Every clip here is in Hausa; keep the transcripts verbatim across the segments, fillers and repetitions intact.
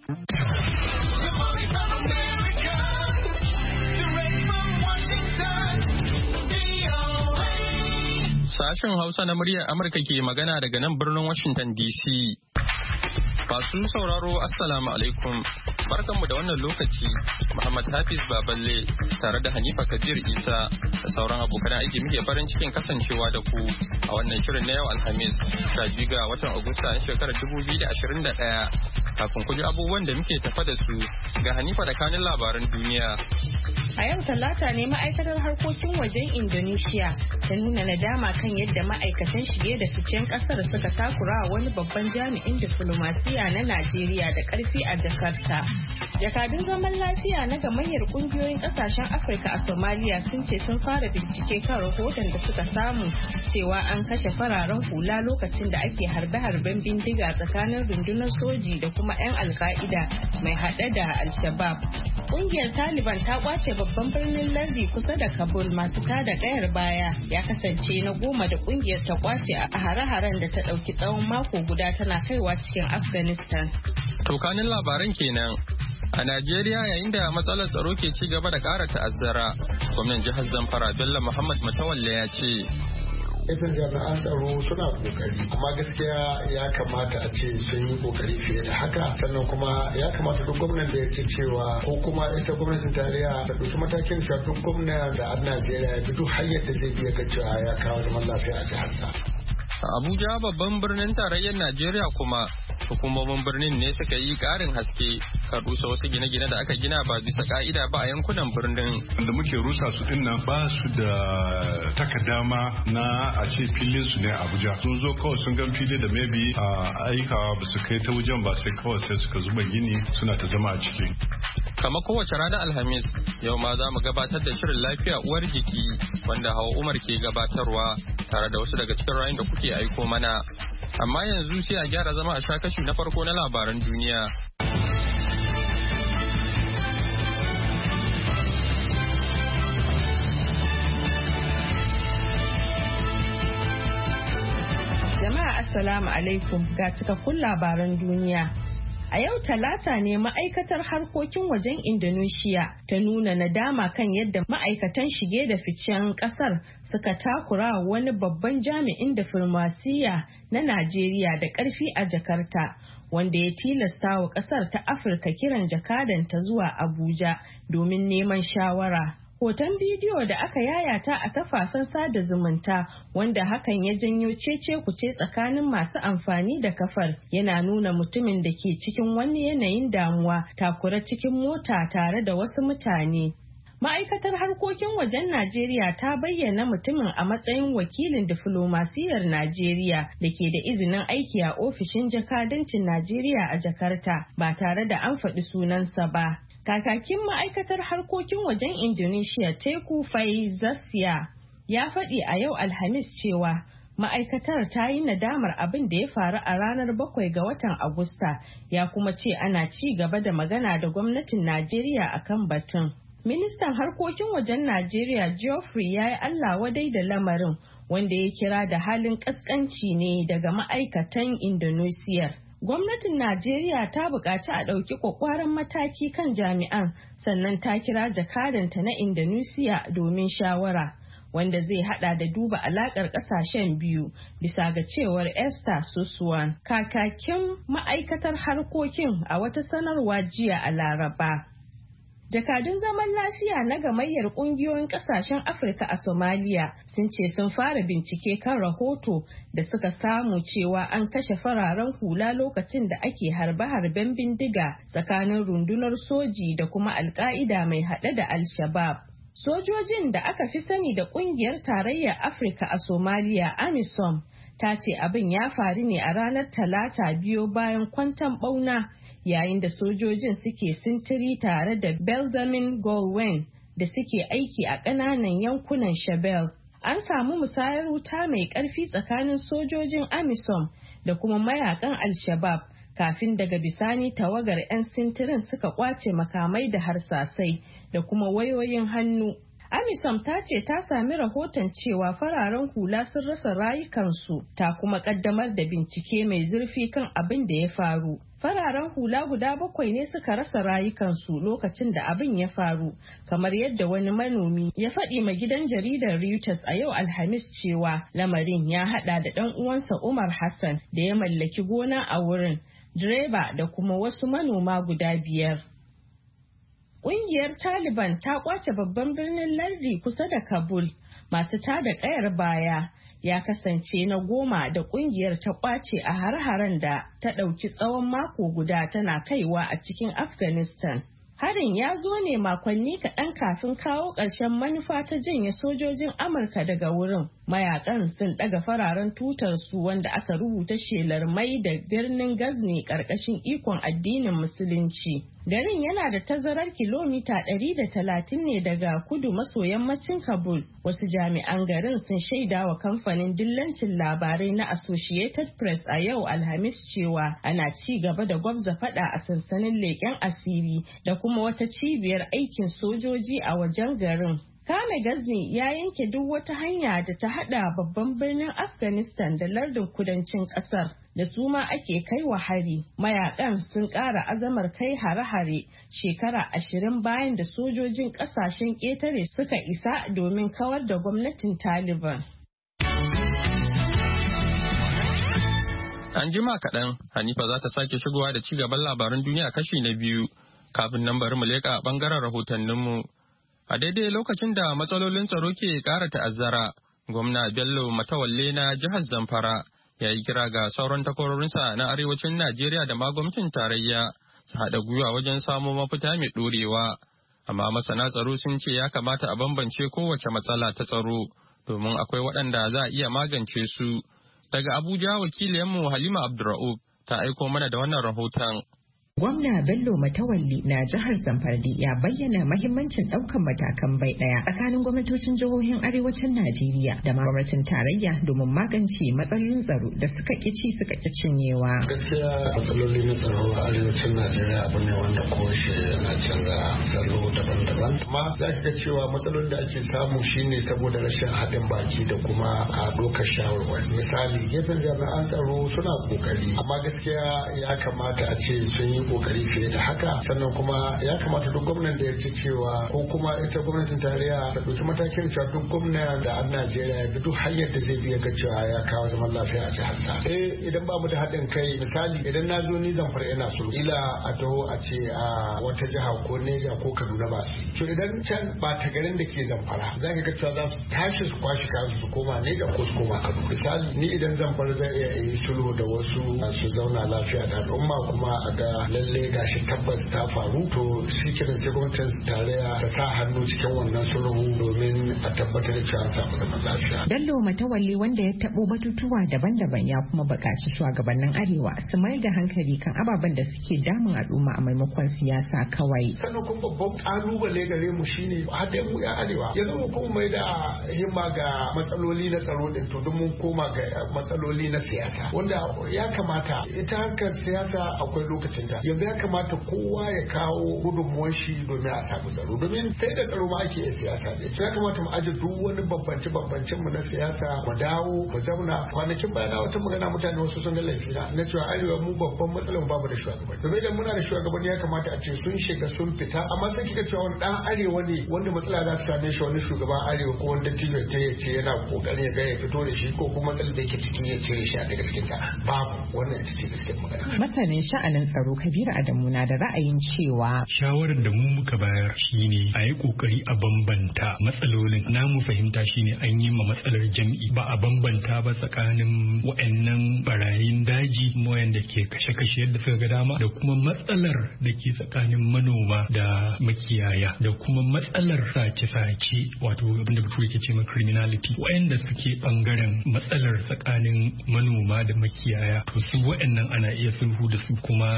Sashen Hausa na muryar Amurka ke magana daga nan birnin Washington D C. Masu sauraro Assalamu alaikum. Barkanmu da wannan lokaci. Muhammad Hafiz Baballe tare da Hanifa Kabir Isa da sauran abokan aiki muke farin cikin kasancewa da ku a wannan shirin na yau Alhamis sha biyu ga watan Agusta na shekarar dubu biyu da ashirin da ɗaya. Kafin ku ji abubuwan da muke tafa da su ga Hanifa da kanin labaran duniya. A yau Talata ne ma'aikatar harkokin wajen Indonesia ta nuna nadama kan yadda ma'aikatan shige da ficen kasar suka takura wani babban jami'in diflomasiya na Najeriya da karfi a Jakarta. Jakadun zaman lafiya na gamayyar kungiyoyin kasashen Afirka a Somalia sun ce sun fara bincike kan rahoton da suka samu cewa an kashe fararen hula lokacin da ake harbe-harben bindiga tsakanin rundunar soji da kuma 'yan Al-Qaida mai haɗe da Al-Shabaab. Kungiyar Taliban ta kwace babban birnin lardi kusa da Kabul masu tada kayar baya ya kasance na goma da kungiyar ta kwace a hare-haren da ta dauki tsawon mako guda tana kaiwa cikin Afghanistan. Tokanin labaran kenan. A Najeriya yayin da matsalar tsaro ke ci gaba da ƙara ta'azzara, gwamnan jihar Zamfara Bello Muhammad Matawalle ya ce Ifin jami'an tsaro suna kokari amma gaskiya ya kamata a ce sun yi kokari fiye da haka sannan kuma ya kamata duk gwamnan da ya ce cewa ko kuma ita gwamnatin tarayya ta ɗauki matakin cewa duk gwamna da a Najeriya ya bi duk hanyar da zai biya ga cewa ya kawo zaman lafiya a jihar sa. Abuja babban birnin tarayyar Najeriya kuma hukumomin birnin ne suka yi karin haske kan rusa wasu gine-gine da aka gina ba bisa ka'ida ba a yankunan birnin. Da muke rusa su din nan ba su da takadama na a ce filin su ne Abuja. Sun zo kawai sun gan fili da maybe a aikawa ba su kai ta wajen ba sai kawai sai suka zuba gini suna ta zama a ciki. Kama kowace ranar Alhamis yau ma za mu gabatar da shirin lafiya uwar jiki wanda Hawa Umar ke gabatarwa tare da wasu daga cikin rayun da kuke aiko mana. Amma yanzu sai a gyara zama a sha kashi na farko na labaran duniya. Jama'a Assalamu alaikum ga cikakkun labaran duniya. A yau Talata ne ma'aikatar harkokin wajen Indonesia ta nuna nadama kan yadda ma'aikatan shige da ficen kasar suka takura wani babban jami'in diflomasiyya na Najeriya da ƙarfi a Jakarta, wanda ya tilasta wa kasar ta Afirka kiran jakadanta zuwa Abuja domin neman shawara. Hoton bidiyo da aka yayata a kafafen sada zumunta wanda hakan ya janyo cece kuce tsakanin masu amfani da kafar yana nuna mutumin da ke cikin wani yanayin damuwa takura cikin mota tare da wasu mutane. Ma'aikatar harkokin wajen Najeriya ta bayyana mutumin a matsayin wakilin diflomasiyyar Najeriya da ke da izinin aiki a ofishin jakadancin Najeriya a Jakarta ba tare da an faɗi sunansa ba. Kakakin ma'aikatar harkokin wajen Indonesia Teku Faizasiya ya faɗi a yau Alhamis cewa ma'aikatar ta yi nadamar abin da ya faru a ranar bakwai ga watan Agusta ya kuma ce ana ci gaba da magana da gwamnatin Najeriya akan batun. Ministan harkokin wajen Najeriya Geoffrey ya yi Allah wadai da lamarin wanda ya kira da halin ƙasƙanci ne daga ma'aikatan Indonesia. Gwamnatin Najeriya ta buƙaci a ɗauki ƙwaƙwaran mataki kan jami'an sannan ta kira jakadanta na Indonesia domin shawara wanda zai hada da duba alaƙar ƙasashen biyu bisa ga cewar Esther Suswan, kakakin ma'aikatar harkokin a wata sanarwa jiya a Laraba. Jakadun zaman lafiya na gamayyar kungiyoyin kasashen Afirka a Somalia sun ce sun fara bincike kan rahoto da suka samu cewa an kashe fararen hula lokacin da ake harbe-harben bindiga tsakanin rundunar soji da kuma Al-Qaida mai haɗe da Al-Shabaab. Sojojin da aka fi sani da kungiyar tarayyar Afirka a Somalia AMISOM ta ce abin ya faru ne a ranar Talata biyo bayan kwanton ɓauna yayin da sojojin suke sintiri tare da Benjamin Golwen da suke aiki a ƙananan yankunan Shabelle. An samu musayar wuta mai ƙarfi tsakanin sojojin AMISOM da kuma mayakan Al-Shabaab kafin daga bisani tawagar 'yan sintirin suka kwace makamai da harsasai da kuma wayoyin hannu. AMISOM ta ce ta sami rahoton cewa fararen hula sun rasa rayukansu ta kuma kaddamar da bincike mai zurfi kan abin da ya faru. Fararen hula guda bakwai ne suka rasa rayukansu lokacin da abin ya faru, kamar yadda wani manomi ya faɗi ma gidan jaridar Reuters a yau Alhamis cewa lamarin ya haɗa da ɗan uwansa Umar Hassan da ya mallaki gona a wurin, direba da kuma wasu manoma guda biyar. Ƙungiyar Taliban ta kwace babban birnin lardi kusa da Kabul. Masu tada ƙayar baya ya kasance na goma da ƙungiyar ta kwace a har-haren da ta ɗauki tsawon mako guda tana kaiwa a cikin Afghanistan. Harin ya zo ne makonni kaɗan kafin kawo ƙarshen manufa ta janye sojojin Amurka daga wurin. Mayakan sun ɗaga fararen tutar su wanda aka rubuta shelar mai da birnin Ghazni ƙarƙashin ikon addinin Musulunci. Garin yana da tazarar kilomita ɗari da talatin ne daga kudu maso yammacin Kabul. Wasu jami'an garin sun shaida wa kamfanin dillancin labarai na Associated Press a yau Alhamis cewa ana ci gaba da gwabza fada a sansanin leƙen asiri da kuma wata cibiyar aikin sojoji a wajen garin. Kame Ghazni ya yanke duk wata hanya da ta hada babban birnin Afghanistan da lardin kudancin kasar da su ma ake kai wa hari. Mayakan sun ƙara azamar kai hare-hare shekara ashirin bayan da sojojin ƙasashen ƙetare suka isa domin kawar da gwamnatin Taliban. An jima kaɗan, Hanifa za ta sake shigowa da ci gaban labaran duniya kashi na biyu, kafin nan bari mu leƙa a ɓangaren rahotanninmu. A daidai lokacin da matsalolin tsaro ke ƙara ta'azzara, gwamna Bello Matawalle na jihar Zamfara ya yi kira ga sauran takwarorinsa na arewacin Najeriya da ma gwamnatin tarayya su haɗa gwiwa wajen samo mafita mai ɗorewa. Amma masana tsaro sun ce ya kamata a bambance kowace matsala ta tsaro domin akwai waɗanda za a iya magance su. Daga Abuja wakiliyanmu Halima Abdurra'ub ta aiko mana da wannan rahoton. Gwamna Bello Matawalli na jihar Zamfara ya bayyana mahimmancin ɗaukan matakan bai ɗaya tsakanin gwamnatocin jihohin arewacin Najeriya da ma gwamnatin tarayya domin magance matsalolin tsaro da suka ƙici suka ƙi cinyewa. Gaskiya matsaloli na tsaro a arewacin Najeriya abu ne wanda kowace yana canza salo daban-daban. Amma za ka ga cewa matsalolin da ake samu shine saboda rashin haɗin baki da kuma a ɗaukar shawarwari. Misali, gefen jami'an tsaro suna ƙoƙari, amma gaskiya ya kamata a ce sun yi kokari fiye da haka, sannan kuma ya kamata duk gwamnan da ya ce cewa ko kuma ita gwamnatin tarayya ta ɗauki matakin cewa duk gwamnan da an Najeriya da duk hanyar da zai biya ga cewa ya kawo zaman lafiya a jihar sa. Eh idan ba mu da haɗin kai, misali idan na zo ni Zamfara ina sulhu, ila a taho a ce a wata jiha ko Neja ko Kaduna ba su. To idan can ba ta garin da ke Zamfara za ka ga cewa za su tashi su kwashi kansu su koma Neja ko su koma Kaduna. Misali ni idan Zamfara zai iya yi sulhu da wasu su zauna lafiya da al'umma kuma a ga lalle gashi tabbas ta faru, to shi kiran sai gwamnatin tarayya ta sa hannu cikin wannan sulhu domin a tabbatar da cewa an samu zaman lafiya. Bello Matawalli wanda ya tabo batutuwa daban-daban ya kuma buƙaci shugabannin arewa su mai da hankali kan ababen da suke damun al'umma a maimakon siyasa kawai. Sannan kuma babban kalubale gare mu shine haɗin mu ya arewa ya zama kuma mai da himma ga matsaloli na tsaro din, to don mun koma ga matsaloli na siyasa wanda ya kamata ita harkar siyasa akwai lokacin ta. Yanzu ya kamata kowa ya kawo gudunmuwan shi domin a samu tsaro, domin sai da tsaro ma ake yin siyasa ne. Ya kamata mu aje duk wani bambance bambancin mu na siyasa mu dawo mu zauna. Kwanakin bayana wata magana mutane wasu sun ga laifi na na cewa arewa mu babban matsalar babu da shugabanni. Domin idan muna da shugabanni ya kamata a ce sun shiga sun fita, amma sai kika cewa wani dan arewa ne wanda matsala za ta same shi, wani shugaban arewa ko wanda tijo ta ya ce yana kokarin ya ga ya fito da shi ko kuma matsalar da yake cikin ya cire shi a daga cikin ta. Babu, wannan ita ce gaskiyar magana. Masanin sha'anin tsaro Kabiru Adamu na da ra'ayin cewa shawarar da mu muka bayar shine a yi kokari a bambanta matsalolin. Na mu fahimta shine an yi ma matsalar jam'i ba a bambanta ba tsakanin wa'annan barayin daji wayanda ke kashe-kashe yadda suka ga dama da kuma matsalar da ke tsakanin manoma da makiyaya da kuma matsalar sace-sace wato abin da bature ke ce ma criminality wayanda suke bangaren matsalar tsakanin manoma da makiyaya to su wa'annan ana iya sulhu da su kuma duk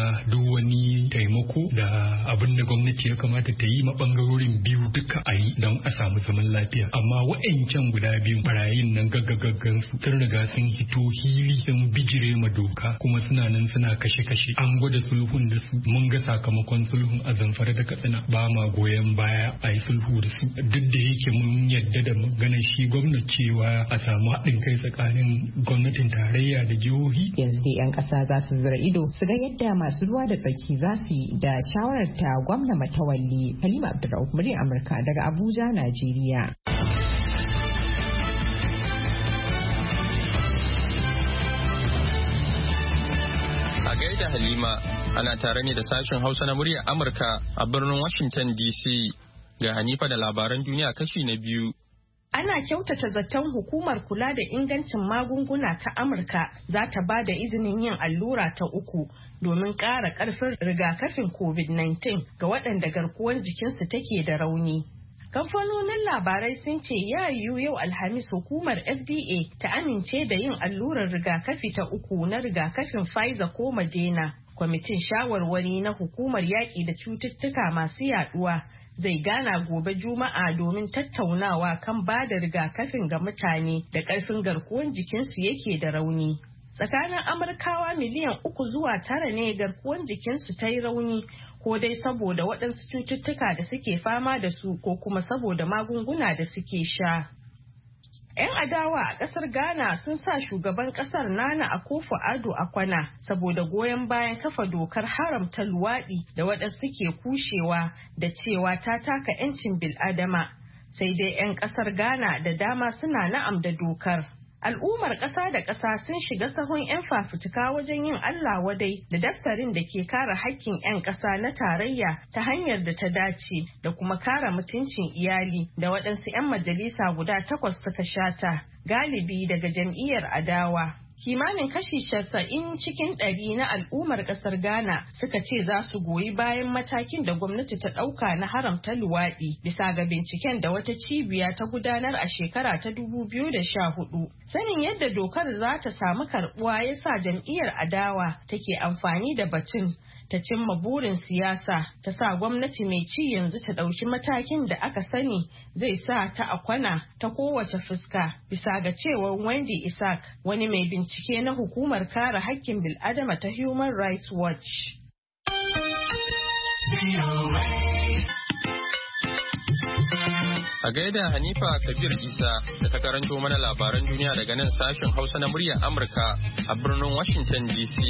duk wani taimako da abin da gwamnati ya kamata ta yi ma bangarorin biyu duka a yi don a samu zaman lafiya. Amma wa'ancan guda biyu barayin nan gaggagaggan su sun riga sun hito hili sun bijire ma doka kuma suna nan suna kashe-kashe. An gwada sulhun da su mun ga sakamakon sulhun a Zamfara da Katsina ba ma goyon baya a yi sulhu da su duk da yake mun yadda da maganar shi gwamnati cewa a samu haɗin kai tsakanin gwamnatin tarayya da jihohi. Yanzu dai 'yan ƙasa za su zura ido su ga yadda masu ruwa da tsaki za su yi da shawarar ta gwamna Matawalli. Halima Abdurrauf, muryar Amurka daga Abuja, Najeriya. A gaida Halima, ana tare ne da sashen Hausa na muryar Amurka a birnin Washington D C. Ga Hanifa da labaran duniya kashi na biyu. Ana kyautata zaton hukumar kula da ingancin magunguna ta Amurka za ta ba da izinin yin allura ta uku domin ƙara ƙarfin rigakafin covid nineteen ga waɗanda garkuwar jikinsu take da rauni. Kamfanonin labarai sun ce ya yiwu yau Alhamis hukumar F D A ta amince da yin allurar rigakafi ta uku na rigakafin Pfizer ko Moderna. Kwamitin shawarwari na hukumar yaƙi da cututtuka masu yaɗuwa zai gana gobe Juma'a domin tattaunawa kan ba da rigakafin ga mutane da ƙarfin garkuwar jikinsu yake da rauni. Tsakanin Amurkawa miliyan uku zuwa tara ne garkuwar jikinsu ta yi rauni ko dai saboda waɗansu cututtuka da suke fama da su ko kuma saboda magunguna da suke sha. 'Yan adawa a ƙasar Ghana sun sa shugaban ƙasar Nana Akufo-Addo a kwana saboda goyon bayan kafa dokar haramta luwaɗi da waɗansu suke kushewa da cewa ta taka 'yancin bil'adama. Sai dai 'yan ƙasar Ghana da dama suna na'am da dokar. Al'ummar ƙasa da ƙasa sun shiga sahun 'yan fafutuka wajen yin Allah wadai da daftarin da ke kare haƙƙin 'yan ƙasa na tarayya ta hanyar da ta dace da kuma kare mutuncin iyali da waɗansu 'yan majalisa guda takwas suka shata, galibi daga jam'iyyar adawa. Kimanin kashi casa'in cikin ɗari na al'ummar ƙasar Ghana suka ce za su goyi bayan matakin da gwamnati ta ɗauka na haramta luwaɗi bisa ga binciken da wata cibiya ta gudanar a shekara ta dubu biyu da sha hudu. Sanin yadda dokar za ta samu karɓuwa ya sa jam'iyyar adawa take amfani da batun ta cimma burin siyasa ta sa gwamnati mai ci yanzu ta ɗauki matakin da aka sani zai sa ta a kwana ta kowace fuska bisa ga cewar Wendy Isaac, wani mai bincike na hukumar kare haƙƙin bil'adama ta Human Rights Watch. A gaida Hanifa Kabir Isa da ta karanto mana labaran duniya daga nan sashen Hausa na muryar Amurka a birnin Washington D C.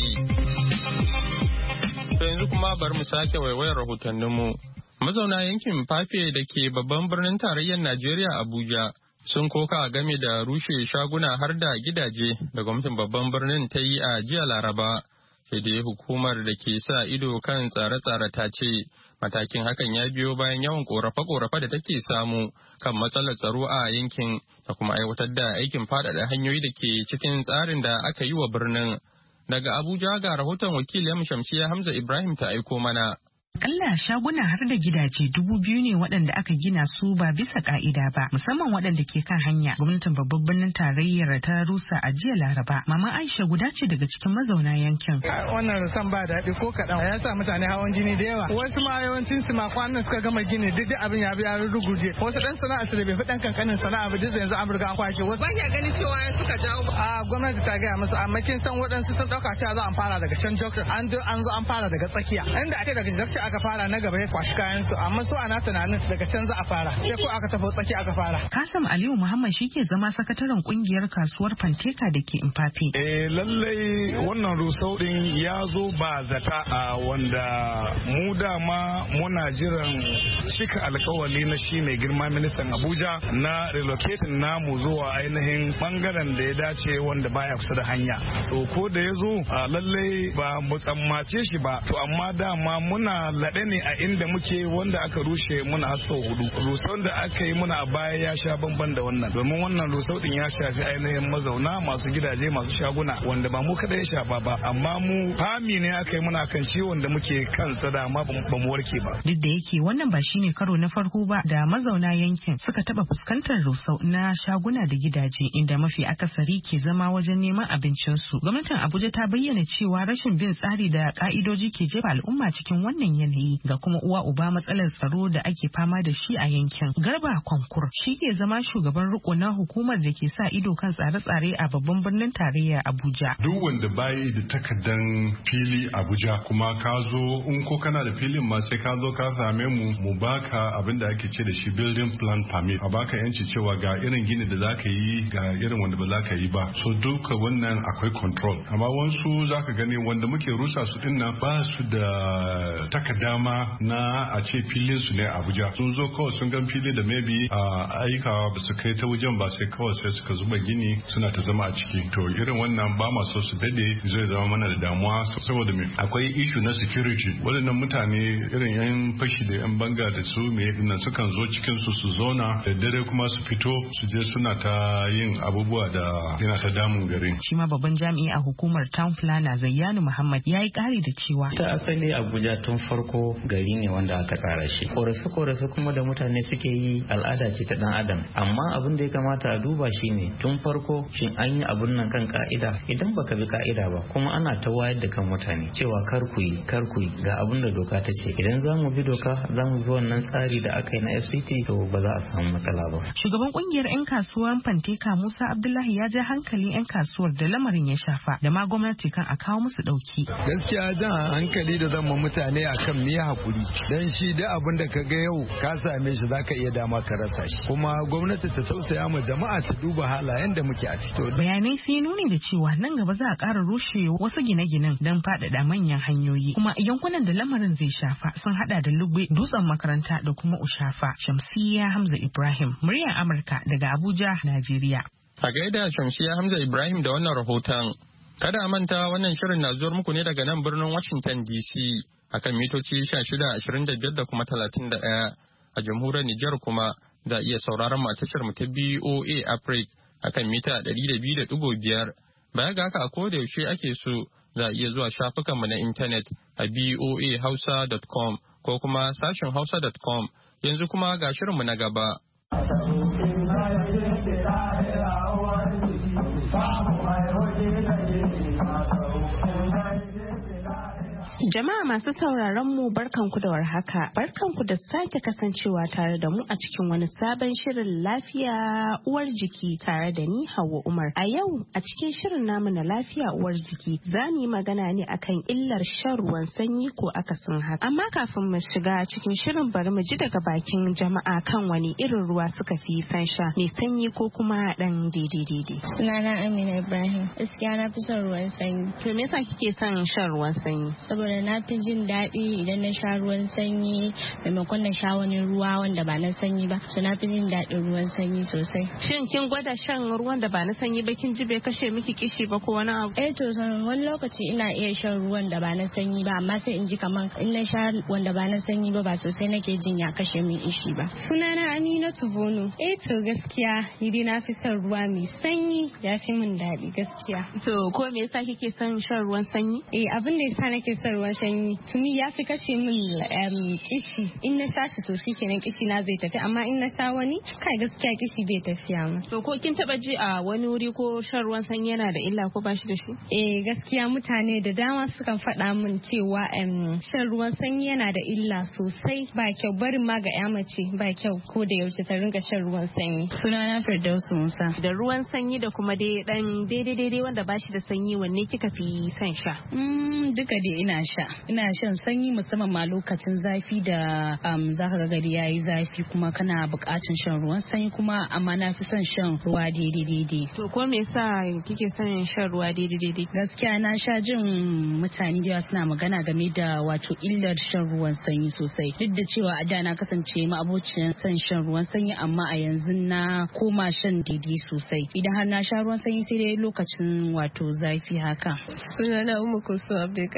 To yanzu kuma bari mu sake waiwayar rahotanninmu. Mazauna yankin Fafe da ke babban birnin tarayyar Najeriya Abuja sun koka game da rushe shaguna har da gidaje da gwamnatin babban birnin ta yi a jiya Laraba. Sai dai hukumar da ke sa ido kan tsare-tsare ta ce matakin hakan ya biyo bayan yawan korafe-korafe da take samu kan matsalar tsaro a yankin da kuma aiwatar da aikin faɗaɗa hanyoyi da ke cikin tsarin da aka yi wa birnin. Daga Abuja ga rahoton wakilin Shamsiya Hamza Ibrahim ta aiko mana. Akalla shaguna har da gidaje dubu biyu ne waɗanda aka gina su ba bisa ka'ida ba, musamman waɗanda ke kan hanya. Gwamnatin babban birnin tarayyar ta rusa a jiya Laraba. Mama Aisha guda ce daga cikin mazauna yankin. Wannan rusan ba daɗi ko kaɗan. Ya sa mutane hawan jini da yawa. Wasu ma yawancin su ma kwanan suka gama gini duk abin ya bi ya ruguje. Wasu ɗan sana'a su da bai fi ɗan kankanin sana'a ba duk yanzu an riga an kwashe. Wasu ba ya gani cewa ya suka jawo. A gwamnati ta gaya musu amma kin san waɗansu sun ɗauka cewa za a fara daga can junction. An zo an fara daga tsakiya. Inda ake daga junction aka fara na gaba ya kwashi kayan su amma su ana tunanin daga can za a fara sai ko aka tafi tsaki aka fara. Kasim Aliyu Muhammad shike zama sakataren kungiyar kasuwar Fanteka da ke Impafe. Eh lallai wannan rusau din ya zo ba zata a wanda mu dama muna jiran shika alkawali na shi mai girma ministan Abuja na relocating namu zuwa ainihin bangaren da ya dace wanda baya kusa da hanya. To ko da ya zo lallai ba mu tsammace shi ba to amma dama muna sallaɗe ne a inda muke wanda aka rushe muna har sau hudu. Rusau da aka yi muna a baya ya sha bamban da wannan domin wannan rusau din ya shafi ainihin mazauna masu gidaje masu shaguna wanda ba mu kada ya shafa ba amma mu fami ne aka yi muna kan shi wanda muke kansa da amma ba mu warke ba. Duk da yake wannan ba shine karo na farko ba da mazauna yankin suka taba fuskantar rusau na shaguna da gidaje inda mafi akasari ke zama wajen neman abincinsu. Gwamnatin Abuja ta bayyana cewa rashin bin tsari da ka'idoji ke jefa al'umma cikin wannan yanayi ga kuma uwa uba matsalar tsaro da ake fama da shi a yankin. Garba Kwankur shi ke zama shugaban riko na hukumar da ke sa ido kan tsare-tsare a babban birnin tarayya Abuja. Duk wanda bayi da takardan fili Abuja kuma ka zo in ko kana da filin ma sai ka zo ka same mu mu baka abin da ake ce da shi building plan permit a baka yanci cewa ga irin gini da zaka yi ga irin wanda ba zaka yi ba. So duka wannan akwai control amma wasu zaka gani wanda muke rusa su din nan ba su da takadama na a ce filin su ne Abuja. Sun zo kawai sun gan fili da maybe a aikawa ba su kai ta wajen ba sai kawai sai suka zuba gini suna ta zama a ciki. To irin wannan ba ma so su dade zai zama mana da damuwa saboda me akwai issue na security. Waɗannan mutane irin yan fashi da yan banga da su me nan sukan zo cikin su su zauna da dare kuma su fito su je suna ta yin abubuwa da yana ta damun garin. Shi ma babban jami'i a hukumar Town Planner Zayyanu Muhammad ya yi ƙari da cewa ta asali Abuja tun farko gari ne wanda aka tsara shi. Korafe-korafe kuma da mutane suke yi al'ada ce ta dan adam amma abin da ya kamata a duba shi ne tun farko shin an yi abun nan kan ka'ida idan baka bi ka'ida ba kuma ana ta wayar da kan mutane cewa kar ku yi kar ku yi ga abin da doka ta ce idan za mu bi doka za mu bi wannan tsari da aka yi na F C T to ba za a samu matsala ba. Shugaban kungiyar 'yan kasuwar Fanteka Musa Abdullahi ya ja hankalin 'yan kasuwar da lamarin ya shafa da ma gwamnati kan a kawo musu dauki. Gaskiya jan hankali da zama mutane akan me hakuri dan shi da abin da ka ga yau ka same shi zaka iya dama ka rasa shi kuma gwamnati ta tausaya ma jama'a ta duba halayen da muke a ciki. Bayanai sun nuni da cewa nan gaba za a ƙara rushe wasu gine-ginen don faɗaɗa manyan hanyoyi kuma yankunan da lamarin zai shafa sun hada da Lugbe, Dutsen Makaranta da kuma Ushafa. Shamsiyya Hamza Ibrahim, muryar Amurka daga Abuja, Najeriya. A gaida Shamsiyya Hamza Ibrahim da wannan rahoton. Kada a manta wannan shirin na zuwar muku ne daga nan birnin Washington D C akan mitoci shida ashirin da biyar da kuma talatin da ɗaya. A jamhuriyar Nijar kuma za a iya sauraron mu a tashar mu ta B O A Africa akan mita ɗari da biyu da ɗigo biyar. Baya ga haka a koda yaushe ake so za a iya zuwa shafukanmu na intanet a b o a hausa dot com ko kuma sashin hausa dot com. Yanzu kuma ga shirinmu na gaba. Jama'a masu sauraron mu barkanku da warhaka. Barkanku da sake kasancewa tare da mu a cikin wani sabon shirin lafiya uwar jiki tare da ni Hauwa Umar. A yau a cikin shirin namu na lafiya uwar jiki za mu yi magana ne akan illar shan ruwan sanyi ko akasin haka. Amma kafin mu shiga cikin shirin bari mu ji daga bakin jama'a kan wani irin ruwa suka fi san sha, mai sanyi ko kuma dan daidai-daidai. Sunana Amina Ibrahim. Gaskiya na fi son ruwan sanyi. To me yasa kike son shan ruwan sanyi? Saboda na fi jin daɗi idan na sha ruwan sanyi maimakon na sha wani ruwa wanda ba na sanyi ba. So na fi jin daɗin ruwan sanyi sosai. Shin kin gwada shan ruwan da ba na sanyi ba kin ji bai kashe miki kishi ba ko wani abu? Eh to wani lokaci ina iya shan ruwan da ba na sanyi ba amma sai in ji kaman in na sha wanda ba na sanyi ba ba sosai nake jin ya kashe min ishi ba. Sunana Aminatu Bono. Eh to gaskiya ni dai na fi son ruwa mai sanyi ya fi min daɗi gaskiya. To ko me yasa kike son shan ruwan sanyi? Eh abin da yasa nake son ruwan sanyi tuni ya fi kashe min kishi. In na sha shi to shikenan kishi na zai tafi amma in na sha wani kai gaskiya kishi bai tafiya ma. To ko kin taba ji a wani wuri ko shan ruwan sanyi yana da illa ko ba shi da shi? Eh gaskiya mutane da dama sukan faɗa min cewa shan ruwan sanyi yana da illa sosai ba kyau barin ma ga ya mace ba kyau ko da yaushe ta rinka shan ruwan sanyi. Sunana Firdausu Musa. Da ruwan sanyi da kuma dai dan daidai daidai wanda ba shi da sanyi wanne kika fi son sha? Mm, duka dai ina sha. Ina shan sanyi musamman ma lokacin zafi da um, zaka ga gari yayi zafi kuma kana buƙatar shan ruwan sanyi kuma amma na fi son shan ruwa daidai daidai. To ko me yasa kike son shan ruwa daidai daidai? Gaskiya na sha jin mutane da suna magana game da wato illar shan ruwan sanyi sosai. Duk da cewa a da na kasance ma abocin son shan ruwan sanyi amma a yanzu na koma shan daidai sosai. Idan har na sha ruwan sanyi sai dai lokacin wato zafi haka. Sunana Ummu Kulsum Abdulkadir.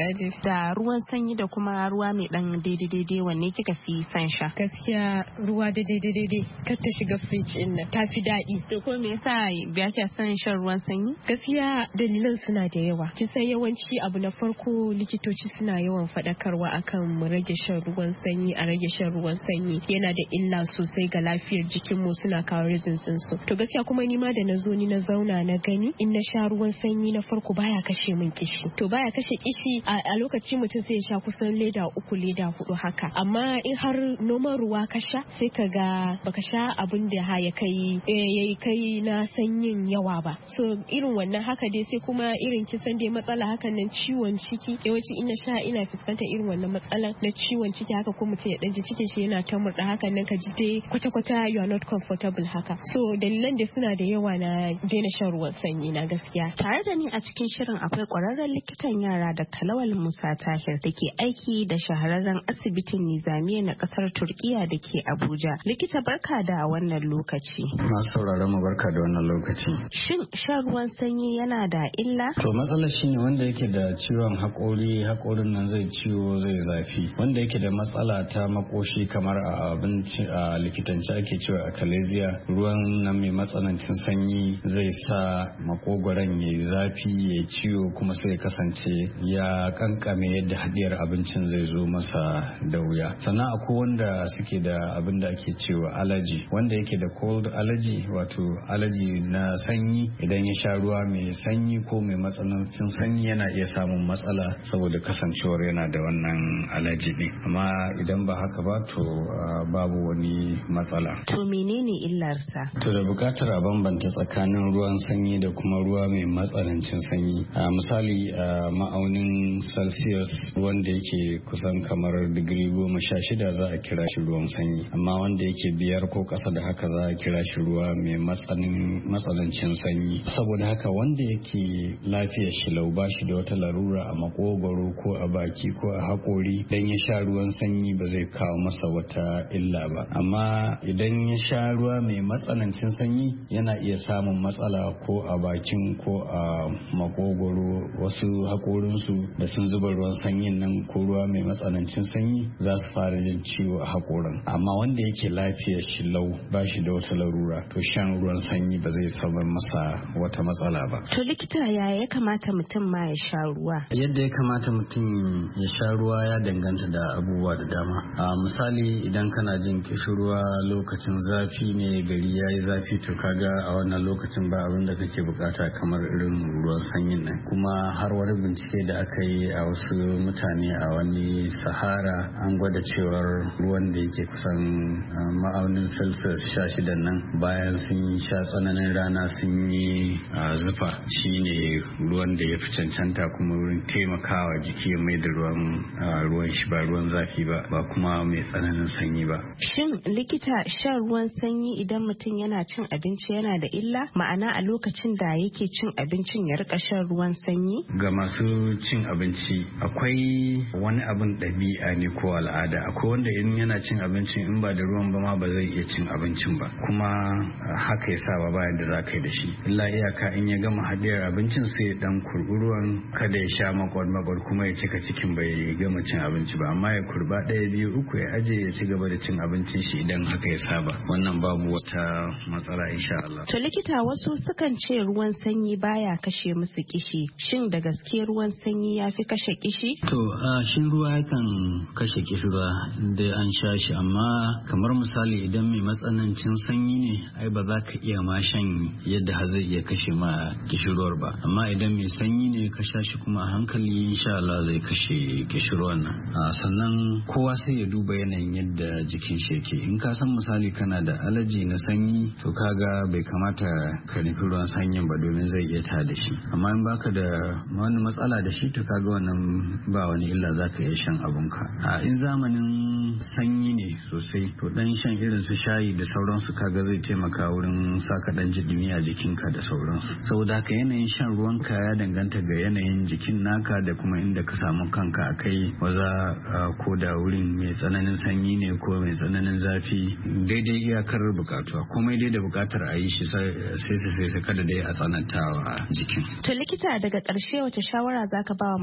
da ruwan sanyi da kuma ruwa mai dan daidai daidai wanne kika fi son sha? Gaskiya ruwa daidai daidai kar ta shiga fridge din nan tafi daɗi. To ko me yasa ba kya son shan ruwan sanyi? Gaskiya dalilan suna da yawa. Kin san yawanci abu na farko likitoci suna yawan faɗakarwa akan mu rage shan ruwan sanyi a rage shan ruwan sanyi yana da illa sosai ga lafiyar jikinmu suna kawo reasons su. To gaskiya kuma ni ma da na zo ni na zauna na gani in na sha ruwan sanyi na farko baya kashe min kishi. To baya kashe kishi a lokaci mutum sai ya sha kusan leda uku leda hudu haka. Amma in har noman ruwa ka sha sai ka ga baka sha abin da ya kai yayi kai na sanyin yawa ba. So irin wannan haka dai sai kuma irin kisan dai matsala hakan nan ciwon ciki yawanci ina sha ina fuskantar irin wannan matsalan na ciwon ciki haka ko mutum ya danji cikin shi yana ta murda hakan nan ka ji dai kwata kwata you are not comfortable haka. So dalilan da suna da yawa na daina shan ruwan sanyi na gaskiya. Tare da ni a cikin shirin akwai kwararren likitan yara da Lawal Musa Tahir da ke aiki da shahararren asibitin Nizamiya na kasar Turkiya da ke Abuja. Likita barka da wannan lokaci. Masu sauraron mu barka da wannan lokaci. Shin shan ruwan sanyi yana da illa? To matsalar shine wanda yake da ciwon haƙori haƙorin nan zai ciwo zai zafi. Wanda yake da matsala ta makoshi kamar a abinci a likitanci ake cewa achalasia ruwan nan mai matsanancin sanyi zai sa makogoron ya zafi ya ciwo kuma sai kasance ya kankame yadda hadiyar abincin zai zo masa da wuya. Sannan akwai wanda suke da abin da ake cewa allergy wanda yake da cold allergy wato allergy na sanyi idan ya sha ruwa mai sanyi ko mai matsanancin sanyi yana iya samun matsala saboda kasancewar yana da wannan allergy ne. Amma idan ba haka ba to babu wani matsala. To menene illarsa? To da bukatar a bambanta tsakanin ruwan sanyi da kuma ruwa mai matsanancin sanyi. A misali a ma'aunin celsius wanda yake kusan kamar digiri goma sha shida za a kira shi ruwan sanyi, amma wanda yake biyar ko kasa da haka za a kira shi ruwa mai matsanancin sanyi. Saboda haka wanda yake lafiyar shi lau ba shi da wata larura a makogwaro ko a baki ko a haƙori dan ya sha ruwan sanyi ba zai kawo masa wata illa ba. Amma idan ya sha ruwa mai matsanancin sanyi yana iya samun matsala ko a bakin ko a makogwaro, wasu haƙorinsu da sun zuba ruwan sanyin nan ko ruwa mai matsanancin sanyi za su fara jin ciwo a haƙorin. Amma wanda yake lafiyar shi lau ba shi da wata larura to shan ruwan sanyi ba zai sabar masa wata matsala ba. To likita ya ya kamata mutum ma ya sha ruwa? Yadda ya kamata mutum ya sha ruwa ya danganta da abubuwa da dama. A misali idan kana jin kishirwa lokacin zafi ne, gari ya yi zafi, to kaga a wannan lokacin ba abin da kake bukata kamar irin ruwan sanyin nan. Kuma har wani bincike da aka yi a wasu mutane a wani sahara an gwada cewar ruwan da yake kusan ma'aunin celsius sha shidan nan bayan sun sha tsananin rana sun yi zufa shine ruwan da ya fi cancanta kuma wurin taimakawa jiki ya mai da ruwan ruwan shi ba ruwan zafi ba ba kuma mai tsananin sanyi ba. Shin likita shan ruwan sanyi idan mutum yana cin abinci yana da illa? Ma'ana a lokacin da yake cin abincin ya rika shan ruwan sanyi? Ga masu cin abinci akwai wani abin ɗabi'a ne ko al'ada. Akwai wanda in yana cin abincin in ba da ruwan ba ma ba zai iya cin abincin ba, kuma haka ya sa ba bayan da za ka yi da shi. Illa iyaka in ya gama hadiyar abincin sai ya dan kurbi ruwan kada ya sha makwad makwad kuma ya cika cikin bai gama cin abinci ba, amma ya kurba ɗaya biyu uku ya aje ya ci gaba da cin abincin shi idan haka ya saba. Wannan babu wata matsala insha Allah. To likita wasu sukan ce ruwan sanyi baya kashe musu kishi. Shin da gaske ruwan sanyi ya fi kashe kishi? To shi ruwa yakan kashe kishirwa da an sha shi, amma kamar misali idan mai matsanancin sanyi ne ai ba za ka iya ma shan yadda har zai iya kashe ma kishirwar ba, amma idan mai sanyi ne ka sha shi kuma a hankali insha Allah zai kashe kishirwar nan. Sannan kowa sai ya duba yanayin yadda jikin shi yake. In ka san misali kana da alaji na sanyi to kaga bai kamata ka nufi ruwan sanyin ba domin zai iya ta da shi, amma in baka da wani matsala da shi to kaga wannan ba wani illa za ka iya shan abunka. A in zamanin sanyi ne sosai to dan shan irin su shayi da sauransu kaga zai taimaka wurin saka dan jidimi a jikinka da sauransu. Saboda haka yanayin shan ruwanka ya danganta ga yanayin jikin naka da kuma inda ka samu kanka a kai, waza ko da wurin mai tsananin sanyi ne ko mai tsananin zafi, daidai iyakar bukatuwa komai dai da bukatar a yi shi sai sai sai kada dai a tsanantawa jikin. To likita daga ƙarshe wace shawara zaka ba wa masu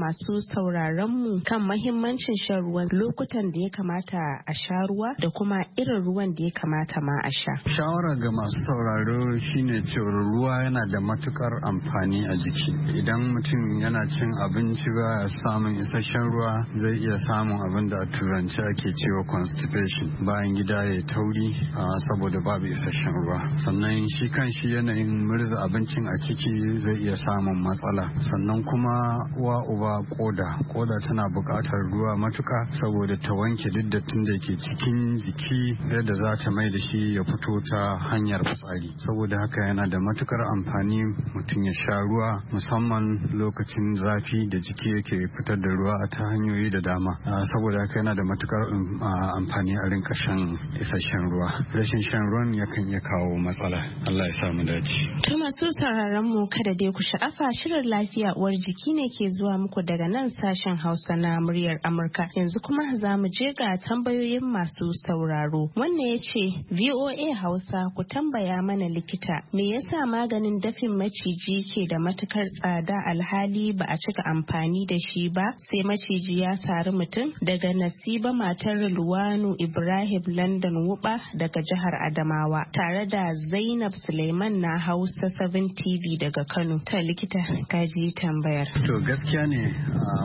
sauraronmu kan mahimmancin shan ruwan lokutan da ya kamata a sha ruwa da kuma irin ruwan da ya kamata ma a sha. Shawara ga masu sauraro shine cewa ruwa yana da matukar amfani a jiki. Idan mutum yana cin abinci ba samun isasshen ruwa zai iya samun abin da a turanci ake cewa constipation, bayan gida ya tauri saboda babu isasshen ruwa. Sannan shi kan shi yanayin murza abincin a ciki zai iya samun matsala. Sannan kuma uwa uba koda koda tana buƙatar ruwa matuka saboda ta wanke duk dattin da ke cikin jiki yadda za ta mai da shi ya fito ta hanyar fitsari. Saboda haka yana da matukar amfani mutum ya sha ruwa, musamman lokacin zafi da jiki yake fitar da ruwa ta hanyoyi da dama. Saboda haka yana da matukar amfani a rinka shan isasshen ruwa. Rashin shan ruwan yakan iya kawo matsala. Allah ya samu dace. To masu sauraron mu kada dai ku sha'afa, shirin lafiya uwar jiki ne ke zuwa muku daga nan sashen Hausa na muryar Amurka. Yanzu kuma za mu je ga tambayoyin masu sauraro. Wannan ya ce V O A Hausa ku tambaya mana likita me yasa maganin dafin maciji ke da matukar tsada alhali ba a cika amfani da shi ba sai maciji ya sari mutum? Daga Nasiba matar Luwanu Ibrahim London Wuba daga jihar Adamawa, tare da Zainab Suleiman na Hausa seven T V daga Kano. Ta likita kaji tambayar. To gaskiya ne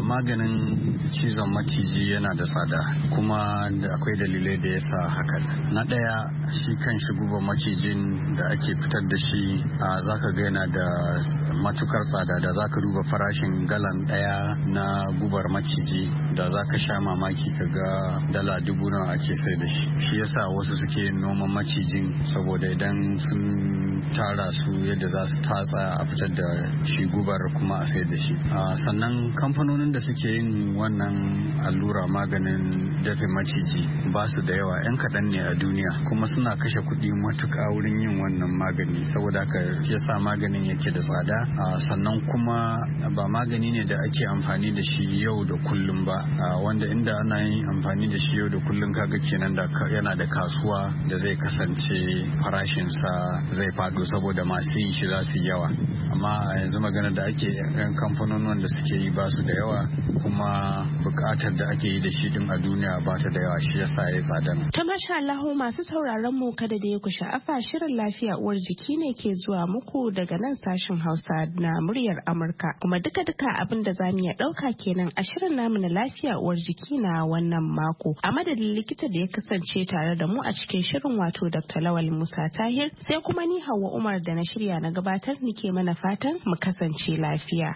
maganin cizon maciji yana da tsada kuma da akwai dalilai da yasa haka. Na ɗaya shi kan shi guba macijin da ake fitar da shi a zaka ga yana da matukar tsada. Da zaka duba farashin galan ɗaya na gubar maciji da zaka sha mamaki ka ga dala dubu nawa ake sai da shi. Shi yasa wasu suke yin noman macijin saboda idan sun tara su yadda za su tatsa a fitar da shi gubar kuma a sai da shi. Sannan kamfanonin da suke yin wannan allura maganin dafe maciji ba su da yawa, 'yan kaɗan ne a duniya kuma suna kashe kuɗi matuƙa wurin yin wannan magani. Saboda haka yasa maganin yake da tsada. Sannan kuma ba magani ne da ake amfani da shi yau da kullum ba, wanda inda ana yin amfani da shi yau da kullum kaga kenan da yana da kasuwa da zai kasance farashinsa zai faɗo saboda masu yi shi za su yi yawa. Amma a yanzu magana da ake yan kamfanonin da suke yi ba su da yawa kuma buƙatar da ake yi da shi din a duniya ba ta da yawa, shi yasa ya tsada. Ta masha Allah masu sauraron mu kada da ya ku sha'afa, shirin lafiya uwar jiki ne ke zuwa muku daga nan sashen Hausa na muryar Amurka, kuma duka duka abin da zamu iya ɗauka kenan a shirin namu na lafiya uwar jiki na wannan mako. A madadin likita da ya kasance tare da mu a cikin shirin wato Doctor Lawal Musa Tahir, sai kuma ni Hauwa Umar da na shirya na gabatar nike mana fatan mu kasance lafiya.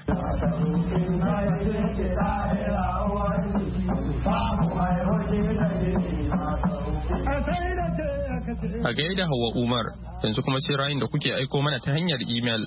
A gaida Hauwa Umar, yanzu kuma sai ra'ayin da kuke aiko mana ta hanyar imel.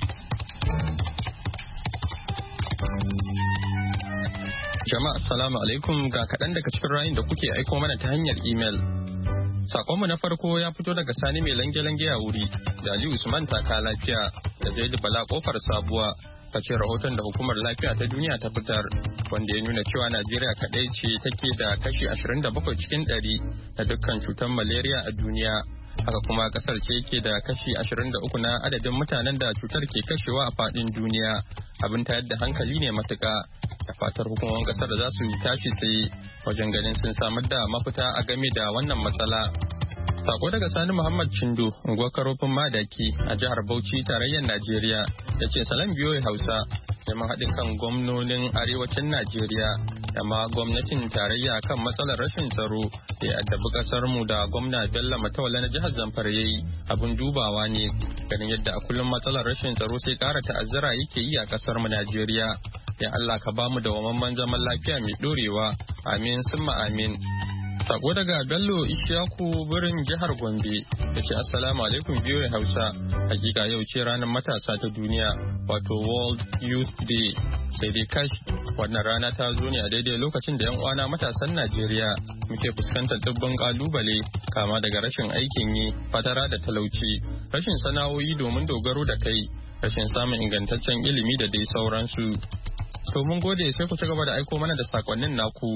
Jama'a assalamu alaikum, ga kaɗan daga cikin ra'ayin da kuke aiko mana ta hanyar imel. Sakonmu na farko ya fito daga Sani mai lange-lange a wuri, da Ali Usman taka lafiya, da Zaidu Bala kofar sabuwa. Ta ce rahoton da hukumar lafiya ta duniya ta fitar, wanda ya nuna cewa Najeriya kaɗai ce take da kashi ashirin da bakwai cikin ɗari na dukkan cutar malaria a duniya. Haka kuma kasar ce ke da kashi ashirin da uku na adadin mutanen da cutar ke kashewa a faɗin duniya. Abin tayar da hankali ne matuƙa. Da fatar hukumomin kasar za su yi tashi tsaye wajen ganin sun samar da mafita a game da wannan matsala. Sako daga Sani Muhammad Chindo, unguwar Karofin Madaki a jihar Bauchi, tarayyar Najeriya, ya ce salam biyoyi Hausa, neman haɗin kan gwamnonin arewacin Najeriya da ma gwamnatin tarayya kan matsalar rashin tsaro da ya addabi ƙasar mu da gwamna Bello Matawalle na jihar Zamfara yayi abin dubawa ne, ganin yadda a kullum matsalar rashin tsaro sai ƙara ta'azzara yake yi a ƙasar mu Najeriya. Ya Allah ka bamu da wamamman zaman lafiya mai ɗorewa, amin summa amin. Sako daga Bello Ishaku birin jihar Gombe da ce Assalamu alaikum biyoyi Hausa. Hakika yau ce ranar matasa ta duniya wato World Youth Day. Sai dai kash wannan rana ta zo ne a daidai lokacin da 'yan uwana matasan Najeriya muke fuskantar dubban kalubale kama daga rashin aikin yi, fatara da talauci, rashin sana'o'i domin dogaro da kai, rashin samun ingantaccen ilimi da dai sauransu. To mun gode, sai ku ci gaba da aiko mana da sakonnin naku.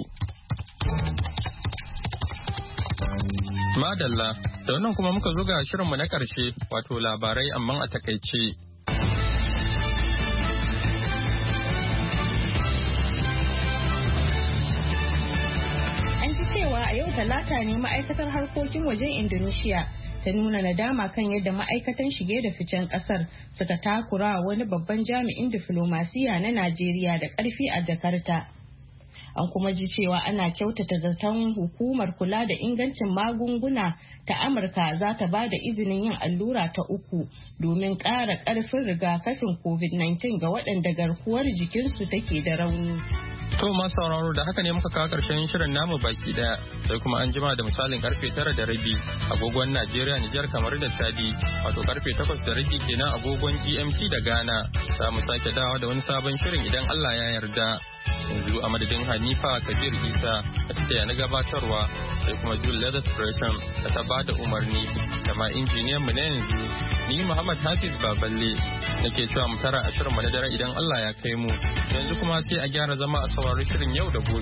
Madalla, da wannan kuma muka zo ga shirinmu na ƙarshe wato labarai amma a takaice. talata ne ma'aikatar harkokin wajen Indonesia ta nuna nadama kan yadda ma'aikatan shige da ficen kasar suka takura wani babban jami'in diflomasiya na Najeriya da karfi a Jakarta. An kuma ji cewa ana kyautata zaton hukumar kula da ingancin magunguna ta Amurka za ta ba da izinin yin allura ta uku domin ƙara ƙarfin rigakafin covid nineteen ga waɗanda garkuwar jikinsu take da rauni. To masu sauraro da haka ne muka kawo ƙarshen shirin namu baki ɗaya sai kuma an jima da misalin karfe tara da rabi agogon Najeriya, Nijar, kamar da Chadi, wato karfe takwas da rabi kenan agogon G M T da Ghana. Za mu sake dawa da wani sabon shirin idan Allah ya yarda. Yanzu a madadin Hanifa Kabir Isa da na gabatarwa sai kuma Jule Leathers Gresham da ta bada umarni da ma injiniyan mu na yanzu ni Muhammad Hafiz Baballe nake cewa mu tara a shirin mu na dare idan Allah ya kai mu. Yanzu kuma sai a gyara zama a saurari shirin yau da gobe.